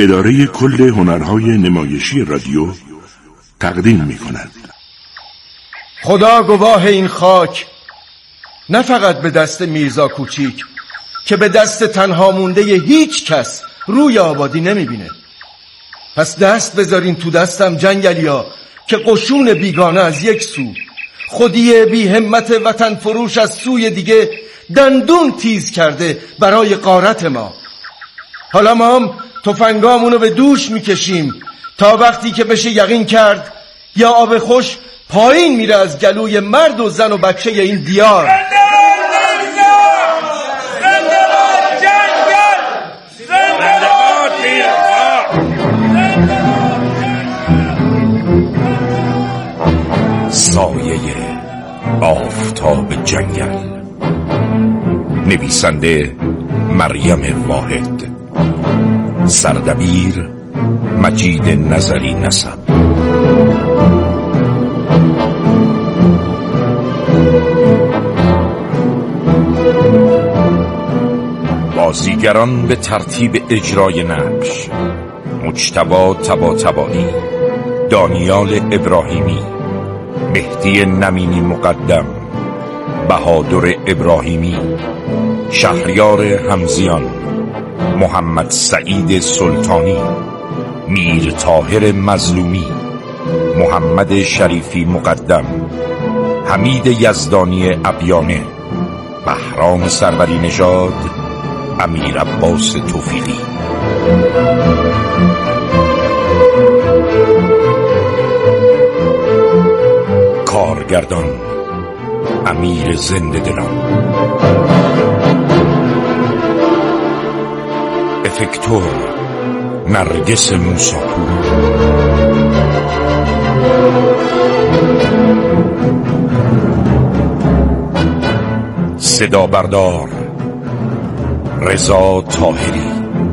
اداره کل هنرهای نمایشی رادیو تقدیم می‌کند. خدا گواه این خاک نه فقط به دست میرزا کوچیک که به دست تنها مونده هیچ کس روی آبادی نمیبینه. پس دست بذارین تو دستم جنگلیا که قشون بیگانه از یک سو، خودی بی همت وطن فروش از سوی دیگه دندون تیز کرده برای غارت ما. حالا ما هم تفنگامونو به دوش میکشیم تا وقتی که بشه یقین کرد یا آب خوش پایین میره از گلوی مرد و زن و بچه این دیار. سایه آفتاب جنگل، نویسنده مریم واحد، سردبیر مجید نظری نسب. بازیگران به ترتیب اجرای نقش: مجتبی طباطبایی، دانیال ابراهیمی، مهدی نمینی مقدم، بهادر ابراهیمی، شهریار حمزیان، محمد سعید سلطانی، میر طاهر مظلومی، محمد شریفی مقدم، حمید یزدانی ابیانه، بهرام سروری نژاد، امیر عباس توفیقی. کارگردان امیر زنده دلان، افکتور نرگس موساپور، صدا بردار رضا طاهری،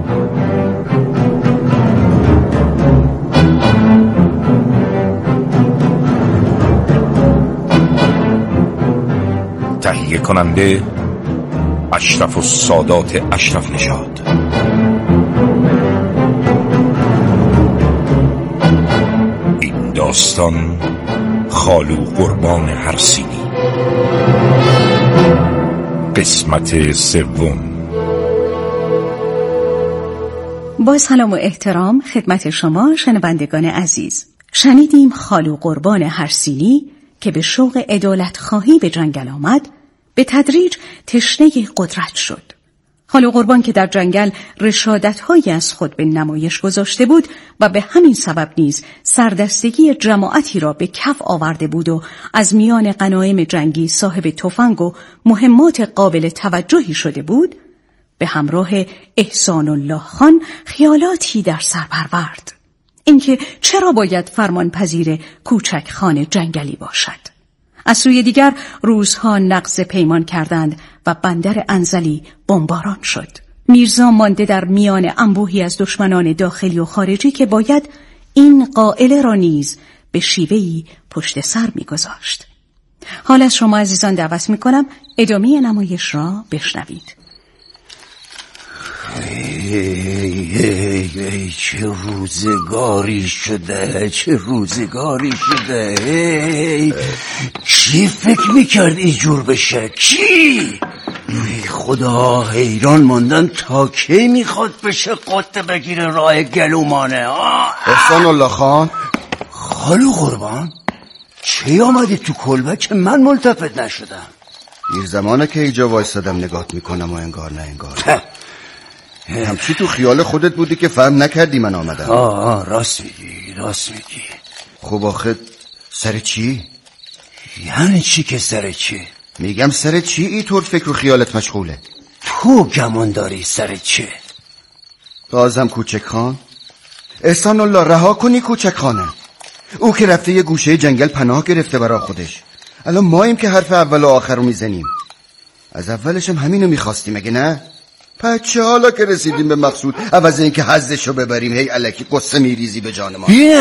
تهیه کننده اشرف السادات اشرف نژاد. این داستان خالو قربان هرسینی، قسمت سوم. با سلام و احترام خدمت شما شنوندگان عزیز. شنیدیم خالو قربان هرسینی که به شوق عدالت خواهی به جنگل آمد، به تدریج تشنه قدرت شد. خالو قربان که در جنگل رشادت‌هایی از خود به نمایش گذاشته بود و به همین سبب نیز سردستگی جماعتی را به کف آورده بود و از میان غنایم جنگی صاحب تفنگ و مهمات قابل توجهی شده بود، به همراه احسان الله خان خیالاتی در سر پرورد. اینکه چرا باید فرمانپذیر کوچک خان جنگلی باشد. از سوی دیگر روزها نقض پیمان کردند و بندر انزلی بمباران شد. میرزا مانده در میان انبوهی از دشمنان داخلی و خارجی که باید این قائله را نیز به شیوهی پشت سر می‌گذاشت. حال از شما عزیزان دعوت می‌کنم ادامه نمایش را بشنوید. ای چه روزگاری شده، چه روزگاری شده. کی فکر میکرد اینجور بشه؟ کی؟ ای خدا، حیران ماندن تا کی میخواد بشه قطه بگیره راه گلومانه. احسان الله خان. خالو قربان چی آمدی تو کلبه که من ملتفت نشدم؟ دیر زمانه که اینجا وایسادم نگات میکنم و انگار نه انگار همچی تو خیال خودت بودی که فهم نکردی من آمدم. راست میگی. خب آخه سر چی؟ یعنی چی که سر چی؟ میگم سر چی اینطور فکر و خیالت مشغوله؟ تو گمان داری سر چی؟ بازم کوچک خان؟ احسان الله رها کنی کوچک خانه. او که رفته یه گوشه جنگل پناه گرفته برا خودش. الان ماییم که حرف اول و آخر رو میزنیم. از اولش هم همینو میخواستیم مگه نه؟ پچه حالا که رسیدیم به مقصود عوض این که حظشو ببریم هی الکی قصه میریزی به جان ما.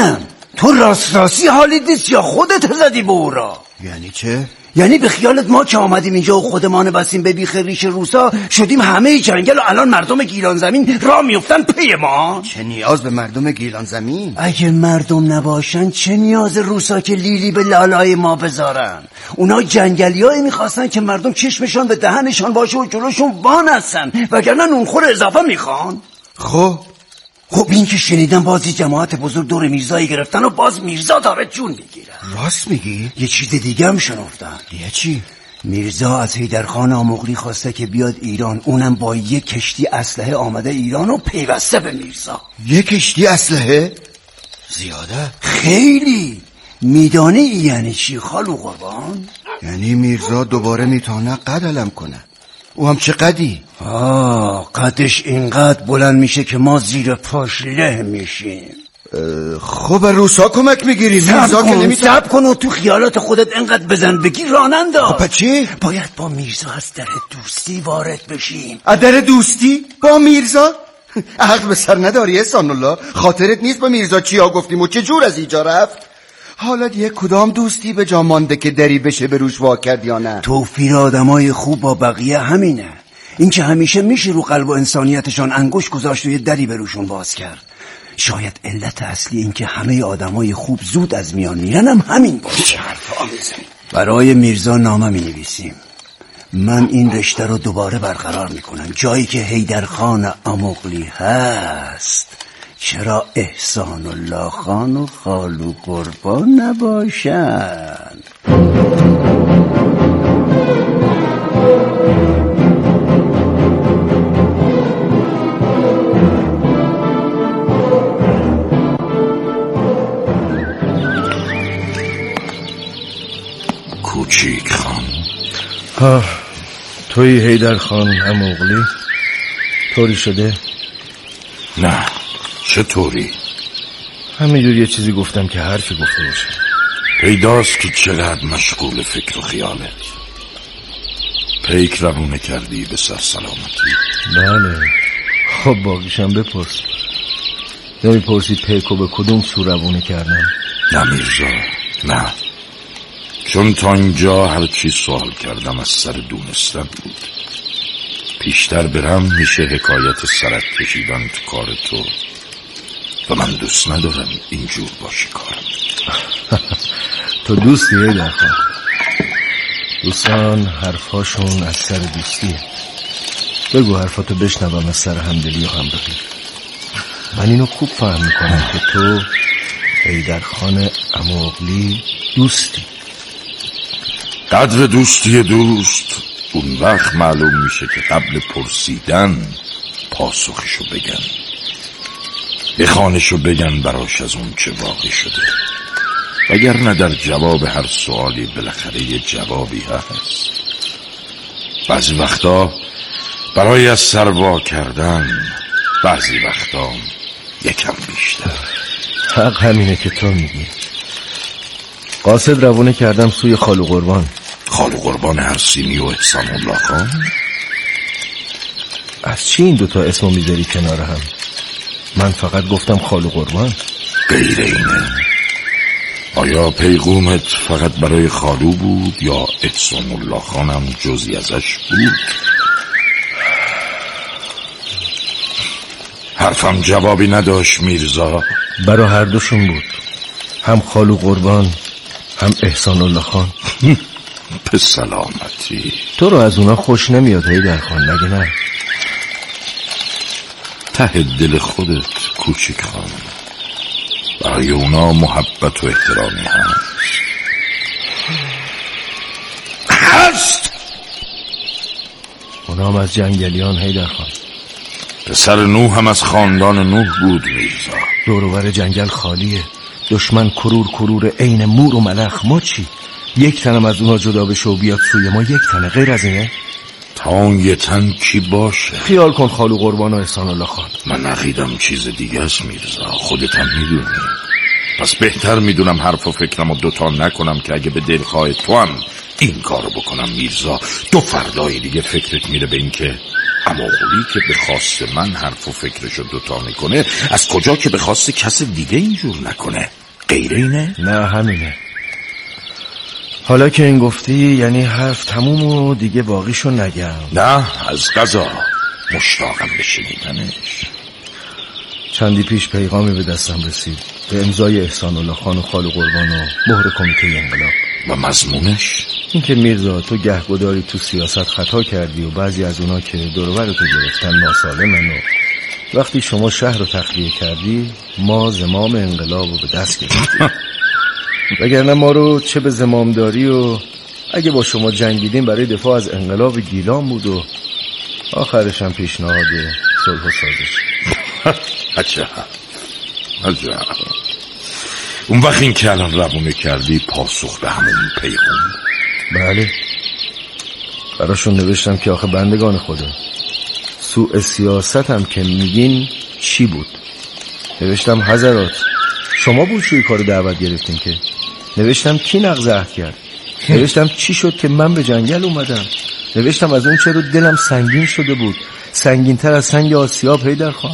تو راستی حالیت نیست یا خودت زدی به او را؟ یعنی چه؟ یعنی به خیالت ما که آمدیم اینجا و خودمان بستیم به بیخ ریش روسا شدیم همه جنگل و الان مردم گیلان زمین راه میفتن پی ما؟ چه نیاز به مردم گیلان زمین؟ اگه مردم نباشن چه نیاز روسا که لیلی به لالای ما بذارن؟ اونا جنگلیایی میخواستن که مردم چشمشان به دهنشان باشه و جلوشون وانستن، وگرنه نونخور اضافه میخوان. خب این که شنیدم بازی جماعت بزرگ دور میرزایی گرفتن و باز میرزا داره جون میگیره. راست میگی؟ یه چیز دیگه هم شنفتم. یه چی؟ میرزا از حیدرخان آمغلی خواسته که بیاد ایران، اونم با یک کشتی اسلحه آمده ایران و پیوسته به میرزا. یک کشتی اسلحه؟ زیاده؟ خیلی. میدانی یعنی چی خالو قربان؟ یعنی میرزا دوباره میتونه قد علم کنه. او هم چه قدی؟ قدش اینقدر بلند میشه که ما زیر پاش له میشیم. خب روسا کمک میگیری؟ میرزا که نمیتونه. صبر کن و تو خیالات خودت اینقدر بزن بگی راننده. خب چی؟ باید با میرزا از در دوستی وارد بشیم. از در دوستی؟ با میرزا؟ عقل به سر نداری احسان الله؟ خاطرت نیست با میرزا چیا گفتیم و چه جور از اینجا رفت؟ حالا دیگه کدام دوستی به جا مانده که دری بشه به روش وا کرد یا نه؟ توفیر آدمای خوب با بقیه همینه. این که همیشه میشه رو قلب و انسانیتشان انگشت گذاشت و یه دری به روشون باز کرد. شاید علت اصلی این که همه آدمای خوب زود از میان میرن هم همین باشه. برای میرزا نامه مینویسیم. من این رشته رو دوباره برقرار میکنم. جایی که حیدرخان آمغلی هست چرا احسان الله خان و خالو قربان نباشن؟ کوچیک خان. توی حیدرخان آمغلی طوری شده؟ نه چطوری؟ همینجور یه چیزی گفتم که حرفی گفته باشه. پیداست که چقدر مشغول فکر و خیالت. پیک روونه کردی به سر سلامتی. بله. خب باقیشم بپرس. نمیپرسی پیکو به کدوم سو روونه کردم؟ نه میرزا نه، چون تا اینجا هر چی سوال کردم از سر دونستن بود. پیشتر برم میشه حکایت سرک کشیدن تو کار تو و من دوست ندارم اینجور باشه کارم. تو دوستی حیدرخان؟ دوستان حرفاشون از سر دوستیه. بگو حرفاتو بشنوم از سر همدلی و همبغی. من اینو خوب فهم میکنم که تو حیدرخان آمغلی دوستی. قدر دوستی دوست اون وقت معلوم میشه که قبل پرسیدن پاسخشو بگن، بخوانشو بگن براش از اون چه واقع شده، وگرنه در جواب هر سوالی بالاخره یه جوابی هست. بعضی وقتا برای از سر وا کردن، بعضی وقتا یکم بیشتر. حق همینه که تو میگی. قاصد روونه کردم سوی خالو قربان. خالو قربان هرسینی و احسان الله خان؟ از چی این دوتا اسمو میذاری کنار هم؟ من فقط گفتم خالو قربان. غیر اینه؟ آیا پیغومت فقط برای خالو بود یا احسان الله خانم جزی ازش بود؟ حرفم جوابی نداشت میرزا. برای هر دوشون بود، هم خالو قربان هم احسان الله خان. به سلامتی. تو رو از اونا خوش نمیاد حیدرخان مگه نه؟ ته دل خودت کوچیک خان برای اونا محبت و احترامی هست. اونا هم از جنگلیان حیدرخان. پسر نوح هم از خاندان نوح بود میرزا. دور و بر جنگل خالیه، دشمن کرور عین مور و ملخ. ما چی؟ یک تنم از اونها جدا بشه و بیاد سوی ما، یک تنه. غیر از اینه؟ تا اون یه تن کی باشه؟ خیال کن خالو قربان و احسان الله خان. من عقیدم چیز دیگه است میرزا، خودت هم میدونی. پس بهتر میدونم حرف و فکرم و دوتا نکنم که اگه به دلخواه تو هم این کارو بکنم میرزا، دو فردای دیگه فکرت میره به این که آمغلی که به خواست من حرف و فکرشو دوتا میکنه، از کجا که به خواست کس دیگه اینجور نکنه. غیر اینه؟ نه همینه. حالا که این گفتی یعنی حرف تموم و دیگه باقیشو نگم. نه از قضا مشتاقم به شنیدنش. چندی پیش پیغامی به دستم رسید به امضای احسان الله خان و خالو قربان و مهر کمیته انقلاب. و مضمونش؟ این که میرزا تو گهگداری تو سیاست خطا کردی و بعضی از اونا که دور و برتو گرفتن ناسالمن و وقتی شما شهر رو تخلیه کردی ما زمام انقلاب رو به دست گرفتیم. وگرنه ما رو چه به زمامداری و اگه با شما جنگیدیم برای دفاع از انقلاب گیلان بود و آخرش هم پیشنهاد صلح و سازش. عجب. اون وقت این که الان روونه کردی پاسخ به همون پیغام؟ بله براشون نوشتم که آخه بندگان خدا سوء سیاست هم که میگین چی بود. نوشتم حضرات شما بود شوی کارو دعوت گرفتین که. نوشتم کی نقض عهد کرد. نوشتم چی شد که من به جنگل اومدم. نوشتم از اون چرا دلم سنگین شده بود، سنگین‌تر از سنگ آسیاب حیدر خان.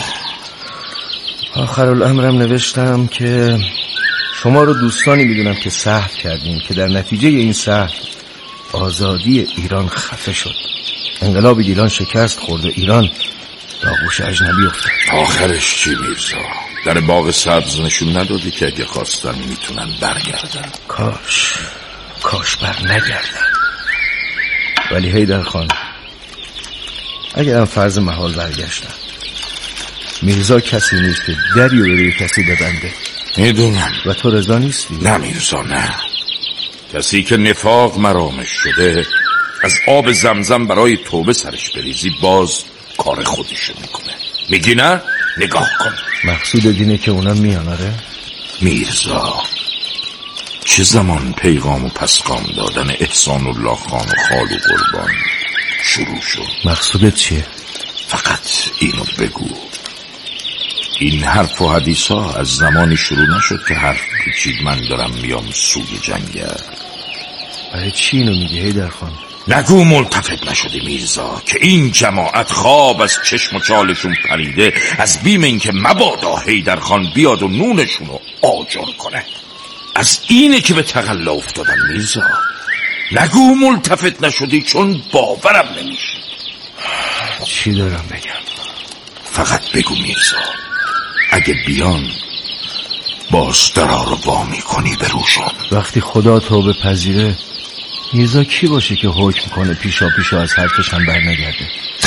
آخر الامرم نوشتم که شما رو دوستانی میدونم که سهو کردین که در نتیجه این سهو آزادی ایران خفه شد، انقلاب گیلان شکست خورد و ایران به آغوش اجنبی افتاد. آخرش چی میرزا؟ در باغ سبز نشون ندادی که اگه خواستن میتونن برگردن؟ کاش بر نگردن. ولی حیدر خان اگرم فرض محال برگشتن میرزا کسی نیست که دریو بروی کسی ببنده. میدونم. و تو رضا نیستی؟ نه میرزا نه. کسی که نفاق مرامش شده از آب زمزم برای توبه سرش بریزی باز کار خودشو میکنه. میگی نه؟ نگاه کن. مقصود دینه که اونم میاناره؟ میرزا چه زمان پیغام و پسقام دادن احسان الله خان و خالو قربان شروع شد؟ مقصودت چیه؟ فقط اینو بگو. این حرف و حدیثا از زمانی شروع نشد که حرف پیچید من دارم میام سوی جنگل. برای چی اینو میگی حیدر خان؟ نگو ملتفت نشدی میرزا که این جماعت خواب از چشم و چالشون پریده از بیم این که مبادا حیدر خان بیاد و نونشونو آجر کنه. از اینه که به تقلا افتادن میرزا. نگو ملتفت نشدی چون باورم نمیشه. چی دارم بگم؟ فقط بگو میرزا اگه بیان باز درا رو وا میکنی به روشون. وقتی خدا توبه پذیره میرزا کی باشه که حکم کنه پیشا از حرفش هم بر نگرده؟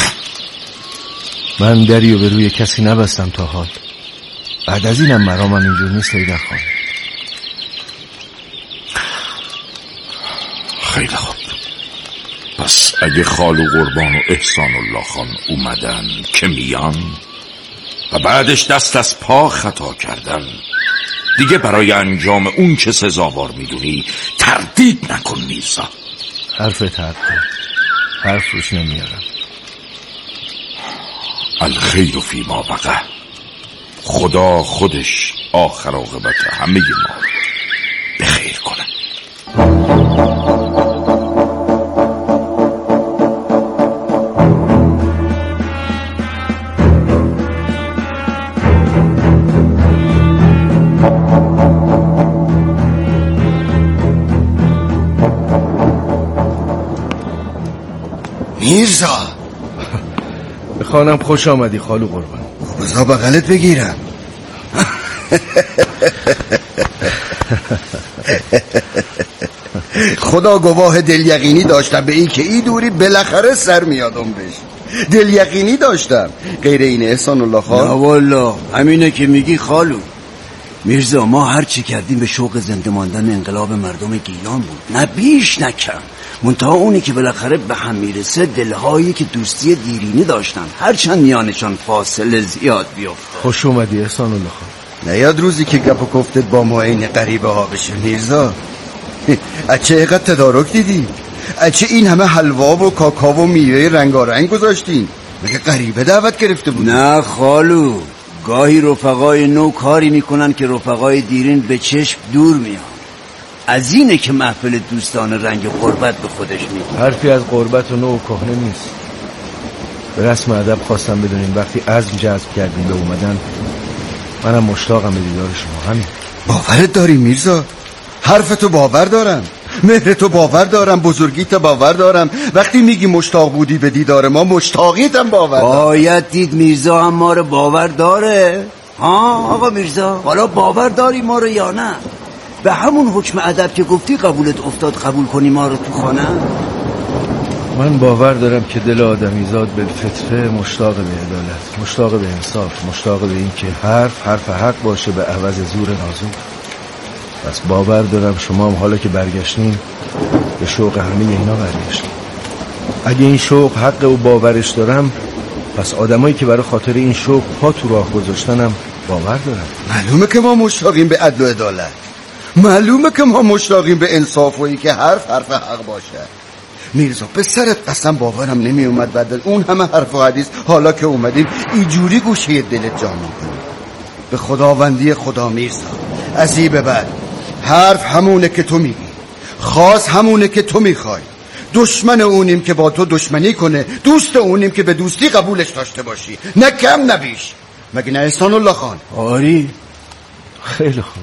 من دریو به روی کسی نبستم تا حال. بعد از اینم مرامم اینجور نیست حیدر خان. خیلی خوب. پس اگه خالو قربان و احسان الله خان اومدن که میان و بعدش دست از پا خطا کردن دیگه برای انجام اون چه سزاوار میدونی تردید نکن میرزا. حرفت حرف روش نمیارم. الخیر فی ما بقی. خدا خودش آخر عاقبت همه ما به خیر کنه. میرزا به خانم خوش آمدی خالو قربان. بذار بغلت بگیرم. خدا گواه دل یقینی داشتم به این که این دوری بالاخره سر میادم بشه. دل یقینی داشتم. غیر این احسان الله خان؟ نه والله همینه که میگی خالو. میرزا ما هر چی کردیم به شوق زنده ماندن انقلاب مردم گیلان بود، نه بیش نه کم. منتها اونی که بالاخره به هم میرسه دلهایی که دوستی دیرینه داشتن هرچند میانشان فاصله زیاد بیفته. خوش اومدی احسان الله خان. نیاد روزی که گپ و گفتت با ما این غریبه ها بشه میرزا. اچه اینقدر تدارک دیدی؟ اچه این همه حلوا و کاکاو و میوه رنگارنگ گذاشتین؟ مگه غریبه دعوت گرفته بود؟ نه خالو، گاهی رفقای نو کاری میکنن که رفقای دیرین به چشم دور میان. از اینه که محفل دوستان رنگ قربت به خودش میگه. حرفی از قربت و نو کهنه نیست. به رسم ادب خواستم بدونین وقتی عزم جذب کردین به اومدن منم مشتاقم به دیدار شما. همین. باورت داری میرزا؟ حرفتو باور دارم، مهرتو باور دارم، بزرگیتو باور دارم. وقتی میگی مشتاق بودی به دیدار ما، مشتاقیتم باور دارم. باید دید میرزا هم ما رو باور داره. ها آقا میرزا، حالا باور داری ما رو یا نه؟ به همون حکم ادب که گفتی قبولت افتاد قبول کنی ما رو تو خانه؟ من باور دارم که دل آدمیزاد بالفطره مشتاق به عدالت، مشتاق به انصاف، مشتاق به این که حرف حق باشه به عوض زور نازک. پس باور دارم شما هم حالا که برگشتین به شوق همه اینا برگشتین. اگه این شوق حق و باورش دارم، پس آدمایی که برای خاطر این شوق پا تو راه گذاشتنم باور دارم. معلومه که ما مشتاقیم به عدل و عدالت، معلومه که ما مشتاقیم به انصاف و این که حرف حق باشه. میرزا به سرت قسم باورم نمی اومد بعد اون همه حرف و حدیث حالا که اومدیم اینجوری گوشه دلت جا میکنی. به خداوندی خدا میرزا، از این به بعد حرف همونه که تو میگی، خاص همونه که تو میخوای. دشمن اونیم که با تو دشمنی کنه، دوست اونیم که به دوستی قبولش داشته باشی، نه کم نه بیش. مگه نه احسان الله خان؟ آری خیلی خوب،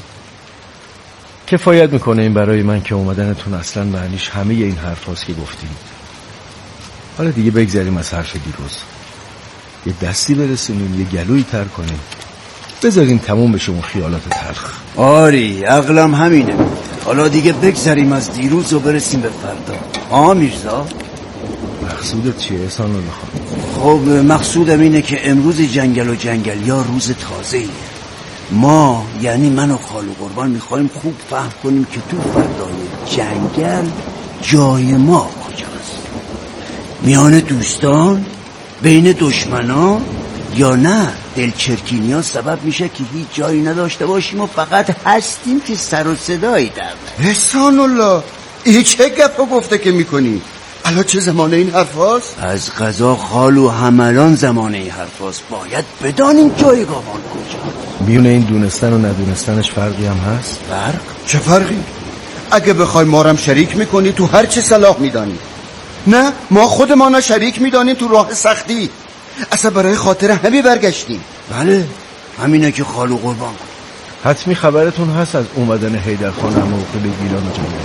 کفایت میکنه این برای من که اومدنتون اصلا معنیش همه این حرف هاست که گفتیم. حالا دیگه بگذاریم از حرف دیروز، یه دستی برسونیم، یه گلویی تر کنیم، بذاریم تموم بشه اون خیالات تلخ. آری عقلم همینه. حالا دیگه بگذاریم از دیروز و برسیم به فردا. میرزا مقصودت چیه احسان الله خان؟ خب مقصودم اینه که امروز جنگل و جنگلیا روز تازه‌ایه. ما یعنی من و خالو قربان میخوایم خوب فهم کنیم که تو فردای جنگل جای ما کجاست. میان دوستان، بین دشمنان، یا نه دلچرکینی ها سبب میشه که هیچ جایی نداشته باشیم و فقط هستیم که سر و صدایی در. احسان الله این چه گپا گفته که میکنی؟ الان چه زمانه این حرف هاست؟ از قضا خالو هملان زمانه این حرف هاست. باید بدانیم جایگاهمان کجا. میونه این دونستن و ندونستنش فرقی هم هست؟ فرق؟ چه فرقی؟ اگه بخوای ما هم شریک میکنی تو هر چه صلاح میدانی. نه ما خودمان شریک میدانیم تو راه سختی. اصلا برای خاطر همین برگشتیم. بله همینه که خالو قربان. حتمی خبرتون هست از اومدن حیدرخان موقع به گیلان جنگل.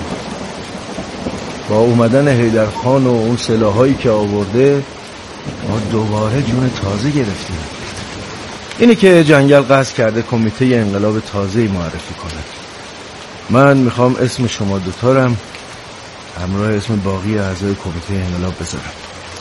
با اومدن حیدرخان و اون سلاحایی که آورده ما دوباره جون تازه گرفتیم. اینه که جنگل قصد کرده کمیته انقلاب تازه‌ای معرفی کنه. من میخوام اسم شما دوتارم همراه اسم باقی اعضای کمیته انقلاب بذارم.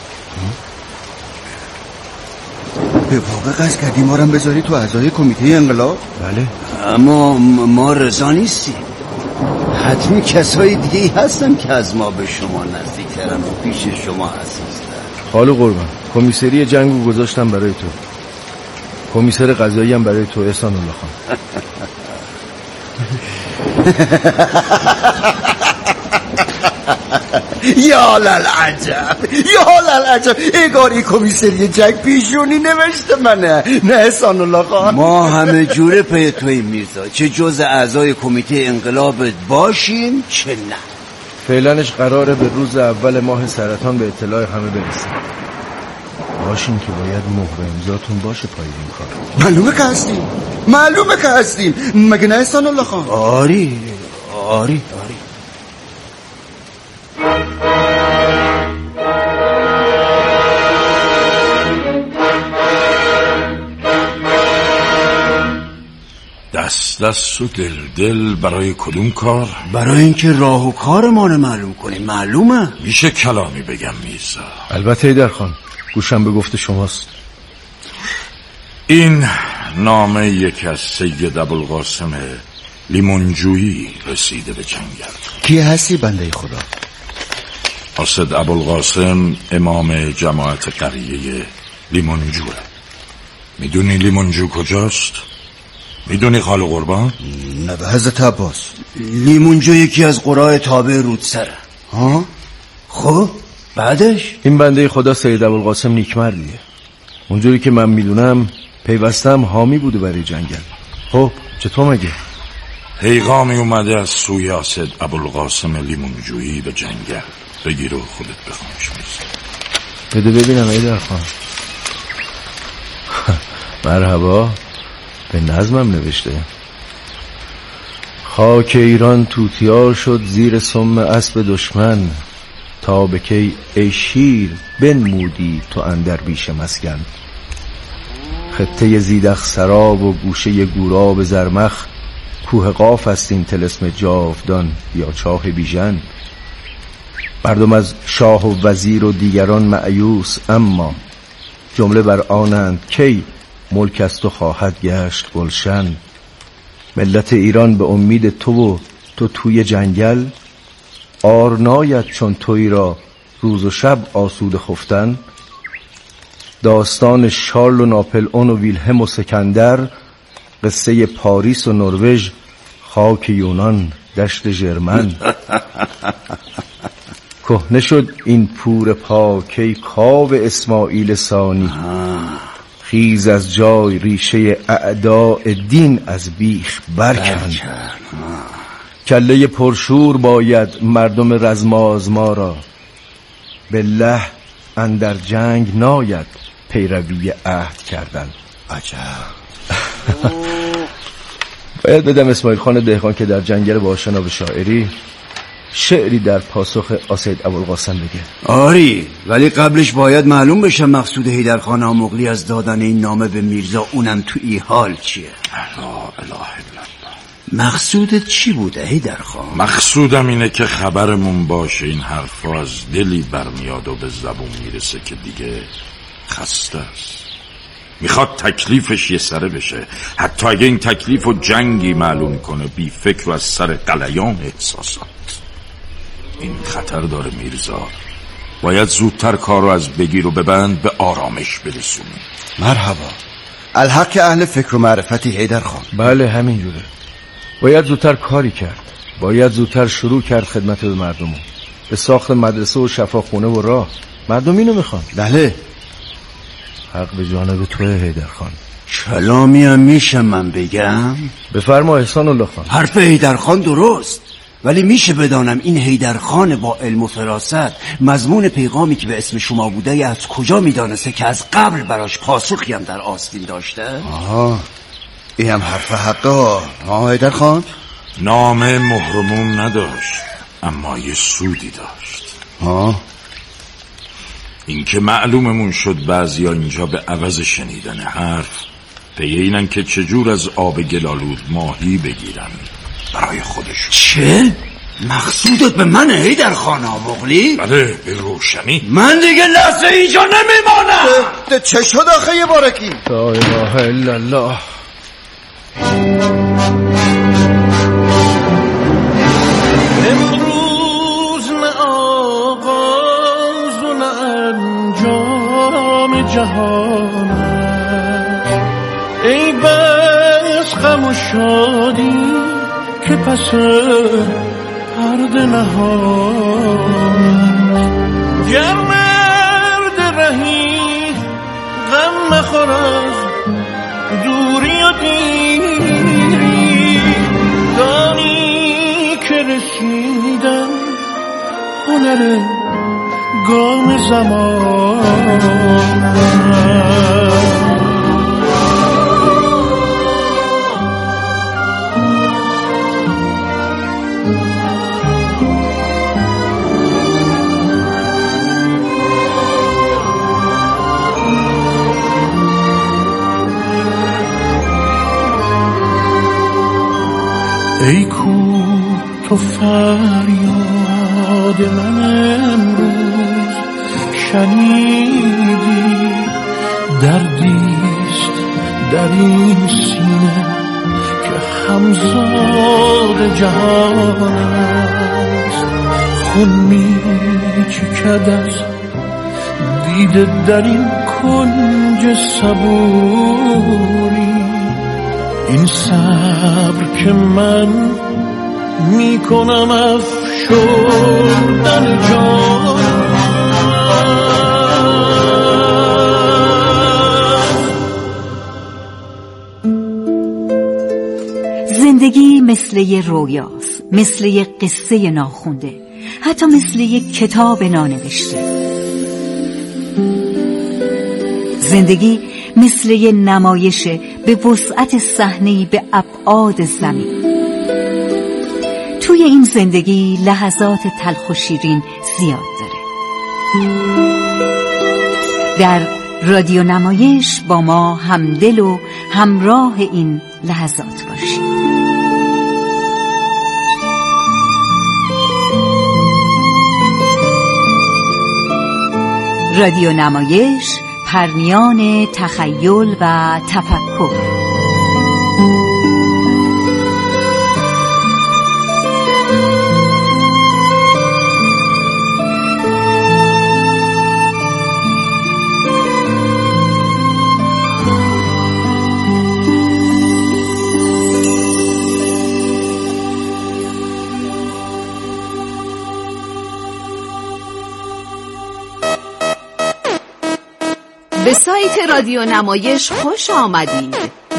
به واقع قصد کردی ما رو بذاری تو اعضای کمیته انقلاب؟ بله. اما ما رضا نیستیم. حتمی کسای دیگه هستن که از ما به شما نزدیکترن و پیش شما حساستر. خالو قربان، کمیسری جنگو گذاشتم برای تو، کمیسر قضایی هم برای تو احسان الله خان. یا للعجب یا للعجب، اگاری کمیسری جنگ پیشونی نوشته منه، نه احسان الله خان. ما همه جوره پی توی میرزا، چه جز اعضای کمیته انقلاب باشیم چه نه. فعلنش قراره به روز اول ماه سرطان به اطلاع همه برسیم. باشین که باید مهر امضاتون باشه پای این کار. معلومه که هستیم مگه نه احسان الله خان؟ آری دست و دل برای کدوم کار؟ برای اینکه راه و کار ما رو معلوم کنیم. معلومه؟ میشه کلامی بگم میرزا؟ البته حیدرخان، گوشم به گفت شماست. این نامه یکی از سید ابوالقاسم لیمونجویی رسیده به جنگل. کی هستی بنده خدا؟ قاصد ابوالقاسم امام جماعت قریه لیمونجوه. میدونی لیمونجو کجاست؟ میدونی خالو قربان؟ نه به حضرت عباس. لیمونجو یکی از قرای تابع رودسره. ها؟ خب بعدش؟ این بنده خدا سید ابوالقاسم نیکمردیه. اونجوری که من میدونم پیوستم حامی بوده برای جنگل. خب چطور مگه؟ پیغامی اومده از سوی قاصد ابوالقاسم لیمونجویی به جنگل. بگیر و خودت بخونش میرزا. بده ببینم حیدرخان. مرحبا، به نظمم نوشته. خاک ایران توتیا شد زیر سم اسب دشمن، تا به کی ای شیر بنمودی تو اندر بیش مسکن. خطه زیدخ سراب و گوشه گوراب زرمخ، کوه قاف است این طلسم جاودان یا چاه بیژن. مردم از شاه و وزیر و دیگران مأیوس، اما جمله بر آنند کی ملک از تو خواهد گشت گلشن. ملت ایران به امید تو و تو توی جنگل، آر ناید چون تویی را روز و شب آسوده خفتن. داستان شارل و ناپلئون و ویلهم و سکندر، قصه پاریس و نروژ، خاک یونان دشت ژرمن. کهنه شد این پور پاک ای کاوه اسماعیل ثانی، خیز از جای ریشه اعداء دین از بیخ برکن. کله پرشور باید مردم رزمازما را، بالله اندر جنگ ناید پیروی عهد کردن. عجب. باید بدم اسماعیل خان دهقان که در جنگل با شناب شاعری شعری در پاسخ آسید ابوالقاسم بگه. آری، ولی قبلش باید معلوم بشه مقصود حیدرخان آمغلی از دادن این نامه به میرزا، اونم تو این حال چیه؟ لا اله الا الله. مقصودت چی بوده حیدرخان؟ مقصودم اینه که خبرمون باشه این حرفا از دلی برمیاد و به زبون میرسه که دیگه خسته است. میخواد تکلیفش یه سره بشه، حتی اگه این تکلیف رو جنگی معلوم کنه، بی فکر و از سر غلیان احساسات. این خطر داره میرزا، باید زودتر کار رو از بگیر و ببند به آرامش برسونیم. مرحبا، الحق اهل فکر و معرفتی حیدرخان. بله همین جوره، باید زودتر کاری کرد، باید زودتر شروع کرد خدمت به مردم، به ساخت مدرسه و شفاخونه و راه. مردم اینو میخوان. بله، حق به جانب توه حیدرخان. کلامی هم میشه من بگم؟ بفرما احسان الله خان. حرف حیدرخان درست، ولی میشه بدانم این حیدرخان با علم و فراست مضمون پیغامی که به اسم شما بوده از کجا میدانسته که از قبل براش پاسخی هم در آستین داشته؟ آها، این هم حرف حقا. حیدرخان نامه مهرمون نداشت، اما یه سودی داشت. این که معلوممون شد بعضیا اینجا به عوض شنیدن حرف پی اینن که چجور از آب گلالود ماهی بگیرن برای خودشون. چه؟ مقصودت به من حیدرخان آمغلی؟ بله، به روشنی. من دیگه لحظه اینجا نمیمانم. چه شد آخه یه بارکی؟ لا اله الا الله. امروز نه آغاز و نه انجام جهان، ای بس غم و شادی که پس پرده نهان. گر مرد رهی غم مخور از دوری و دیری، دانی که رسیدن هنر گام زمان. ای کو تو فریاد من امروز شنیدی، دردیست در این سینه که همزاد جهان است. خون می چکد از دیده در این کنج صبوری، این صبر که من میکنم افشردن جان. زندگی مثل یه رویاست، مثل یه قصه ناخونده، حتی مثل یه کتاب نانوشته. زندگی مثل یه نمایشه به وسعت صحنه‌ای به ابعاد زمین. توی این زندگی لحظات تلخ و شیرین زیاد داره. در رادیو نمایش با ما همدل و همراه این لحظات باشید. رادیو نمایش، پرنیان تخیل و تفکر. به سایت رادیو نمایش خوش آمدید.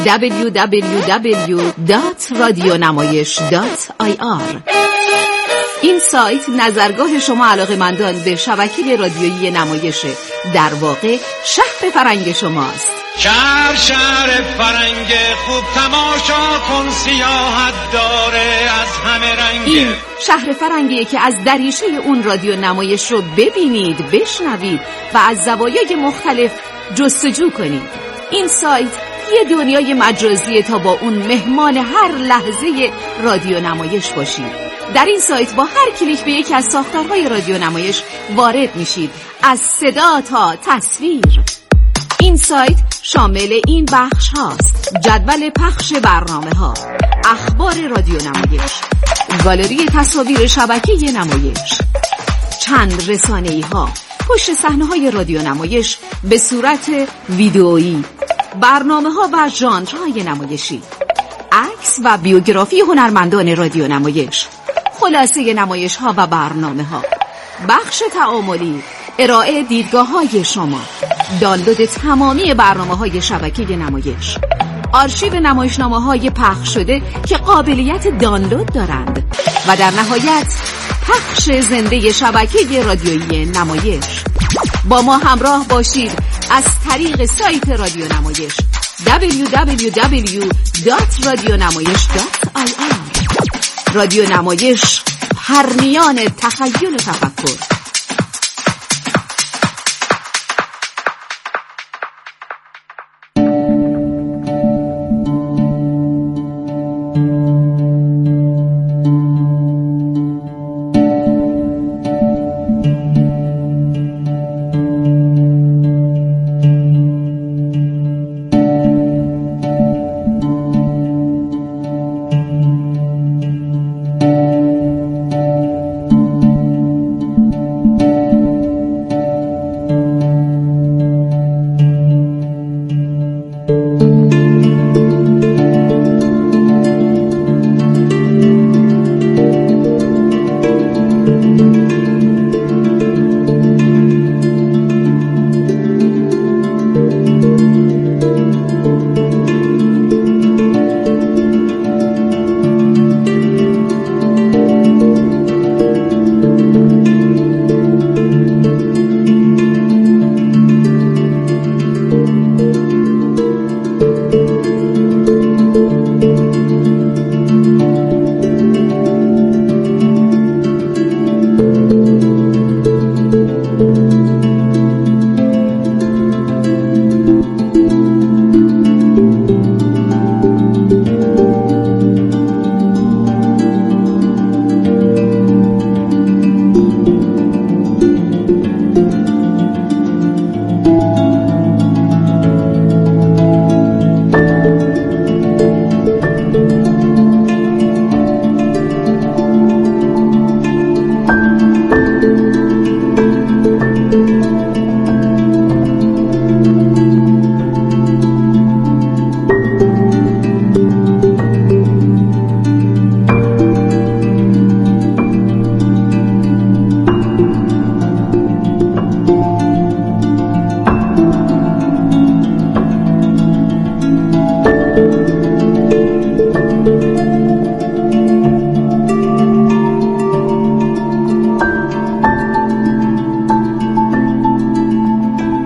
www.radionamayish.ir. این سایت نظرگاه شما علاقه‌مندان به شبکه رادیویی نمایشه. در واقع شهر فرنگ شماست. شهر فرنگ خوب تماشا کن، سیاحت داره از همه رنگ. این شهر فرنگیه که از دریچه اون رادیو نمایش رو ببینید، بشنوید و از زوایای مختلف جستجو کنید. این سایت یه دنیای مجازیه تا با اون مهمان هر لحظه رادیو نمایش باشید. در این سایت با هر کلیک به یکی از ساختارهای رادیو نمایش وارد میشید، از صدا تا تصویر. این سایت شامل این بخش هاست: جدول پخش برنامه ها، اخبار رادیو نمایش، گالری تصاویر شبکه نمایش، چند رسانه‌ای ها، پشت صحنه های رادیو نمایش به صورت ویدئویی، برنامه ها و ژانرهای نمایشی، عکس و بیوگرافی هنرمندان رادیو نمایش، خلاصه نمایش ها و برنامه ها، بخش تعاملی، ارائه دیدگاه های شما، دانلود تمامی برنامه های شبکه نمایش، آرشیو نمایشنامه های پخش شده که قابلیت دانلود دارند و در نهایت پخش زنده شبکه رادیویی نمایش. با ما همراه باشید از طریق سایت رادیو نمایش www.radionamayish.ir. رادیو نمایش، پرنیان تخیل و تفکر.